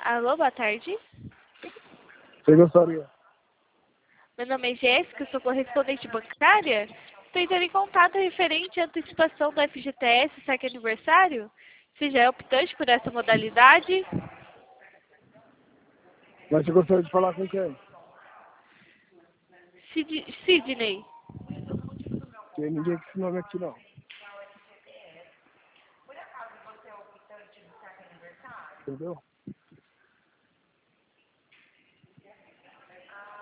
Alô, boa tarde. Você gostaria? Meu nome é Jéssica, sou correspondente bancária. Estou entrando em contato referente à antecipação do FGTS saque aniversário. Você já é optante por essa modalidade? Mas você gostaria de falar com quem? Sidney. Tem ninguém com esse nome aqui não. Entendeu?